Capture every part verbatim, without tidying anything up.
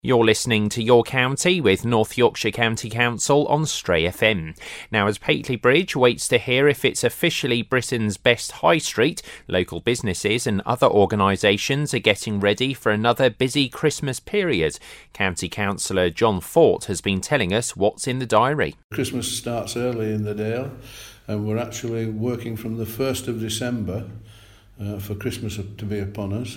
You're listening to Your County with North Yorkshire County Council on Stray F M. Now, as Pateley Bridge waits to hear if it's officially Britain's best high street, local businesses and other organisations are getting ready for another busy Christmas period. County Councillor John Fort has been telling us what's in the diary. Christmas starts early in the Dale, and we're actually working from the first of December uh, for Christmas to be upon us.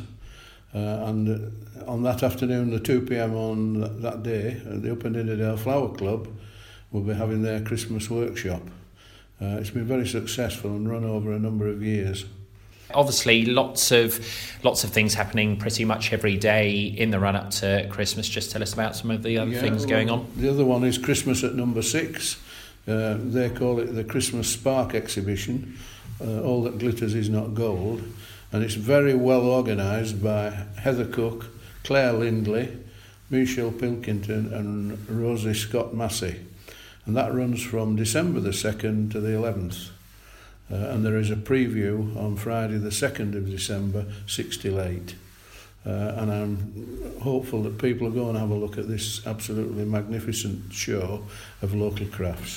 Uh, and on that afternoon, the two p.m. on that day, at the Up and Innerdale Flower Club will be having their Christmas workshop. Uh, it's been very successful and run over a number of years. Obviously, lots of lots of things happening pretty much every day in the run-up to Christmas. Just tell us about some of the other yeah, things well, going on. The other one is Christmas at number six. Uh, they call it the Christmas Spark Exhibition. Uh, all that glitters is not gold. And it's very well organised by Heather Cook, Claire Lindley, Michelle Pilkington and Rosie Scott Massey. And that runs from December the second to the eleventh. Uh, and there is a preview on Friday the second of December, six till eight. Uh, and I'm hopeful that people are going to have a look at this absolutely magnificent show of local crafts.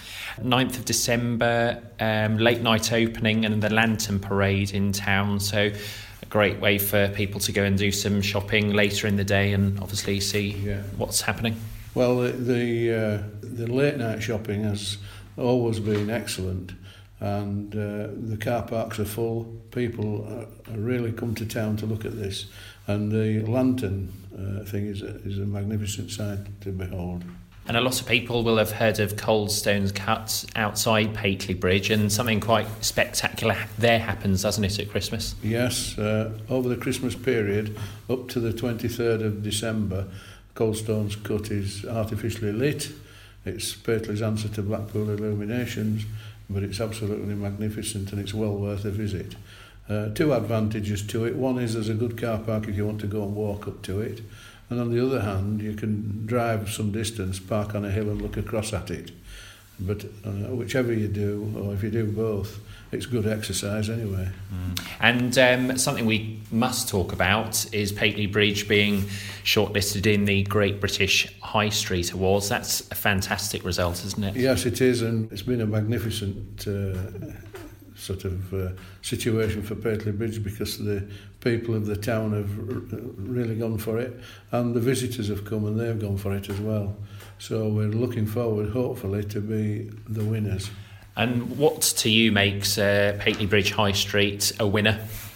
ninth of December, um, late night opening and the Lantern Parade in town, so a great way for people to go and do some shopping later in the day and obviously see yeah. what's happening. Well, the the, uh, the late night shopping has always been excellent, and uh, the car parks are full. People are, are really come to town to look at this, and the lantern uh, thing is a, is a magnificent sight to behold. And a lot of people will have heard of Coldstone's Cut outside Pateley Bridge, and something quite spectacular there happens, doesn't it, at Christmas? Yes, uh, over the Christmas period, up to the twenty-third of December, Coldstone's Cut is artificially lit. It's Pateley's answer to Blackpool Illuminations, but it's absolutely magnificent and it's well worth a visit. Uh, two advantages to it. One is there's a good car park if you want to go and walk up to it. And on the other hand, you can drive some distance, park on a hill and look across at it. But uh, whichever you do, or if you do both, it's good exercise anyway. Mm. And um, something we must talk about is Pateley Bridge being shortlisted in the Great British High Street Awards. That's a fantastic result, isn't it? Yes, it is, and it's been a magnificent uh, sort of uh, situation for Pateley Bridge because the people of the town have r- really gone for it, and the visitors have come and they've gone for it as well. So we're looking forward, hopefully, to be the winners. And what to you makes uh, Pateley Bridge High Street a winner?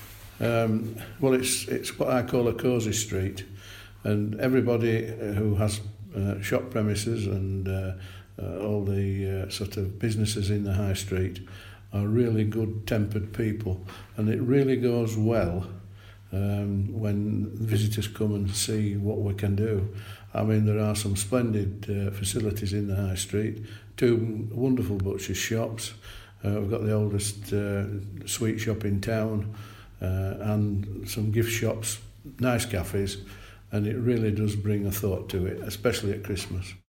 Um, well, it's it's what I call a cosy street, and everybody who has uh, shop premises and uh, uh, all the uh, sort of businesses in the high street are really good-tempered people, and it really goes well um, when visitors come and see what we can do. I mean, there are some splendid uh, facilities in the high street, two wonderful butcher's shops. Uh, we've got the oldest uh, sweet shop in town, uh, and some gift shops, nice cafes, and it really does bring a thought to it, especially at Christmas.